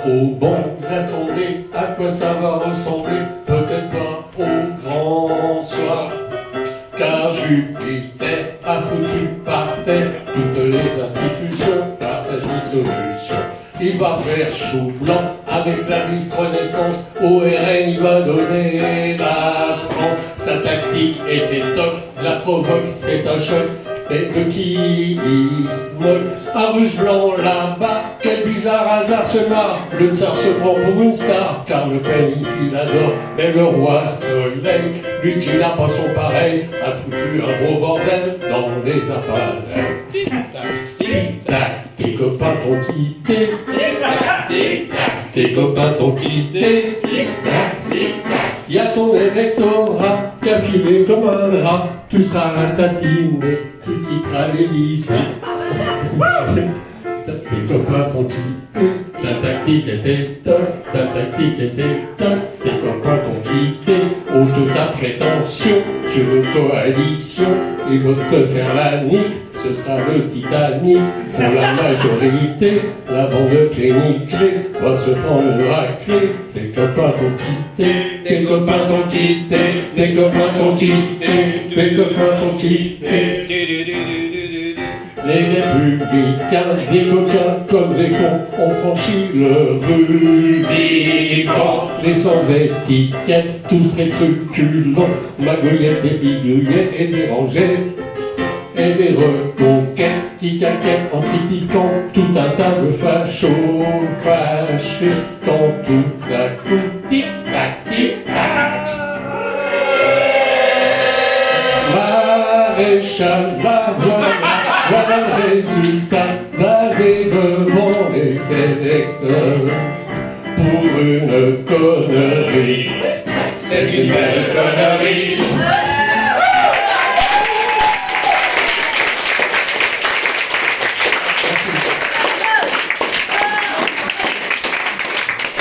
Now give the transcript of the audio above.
au bon glaçonné. À quoi ça va ressembler? Peut-être pas au grand soir. Car Jupiter a foutu par terre toutes les institutions par sa dissolution. Il va faire chou blanc avec la liste Renaissance. Au RN, il va donner la France. Sa tactique était toc, la provoque, c'est un choc. Et de qui il se moque? Un rouge blanc là-bas, quel bizarre hasard se marre. Le tsar se prend pour une star, car Le Pen ici l'adore. Mais le roi Soleil, lui qui n'a pas son pareil, a foutu un gros bordel dans les appareils. Tic-tac, tes copains t'ont quitté. Tes copains t'ont quitté. Y'a ton électorat qui a filé comme un rat. Tu seras ratatiné, tu quitteras l'Élysée. Tes copains t'ont quitté, ta tactique était toc, ta tactique était toc. Tes copains t'ont quitté, oh toute ta prétention sur une coalition. Ils vont te faire la nique, ce sera le Titanic. Pour la majorité, la bande péniclée va se prendre une raclée. Tes copains t'ont quitté, tes copains t'ont quitté, tes copains t'ont quitté, tes copains t'ont quitté. Les républicains, des coquins comme des cons, ont franchi le Rubicon. Les sans-étiquettes, tous très truculents, magouillettes et bidouillettes et dérangés. Et des reconquêtes qui caquettent en critiquant tout un tas de fachos fâchés. Quand tout à coup, tic-tac, tic-tac, Maréchal, la voilà le résultat d'aller devant les électeurs pour une connerie. C'est une belle connerie.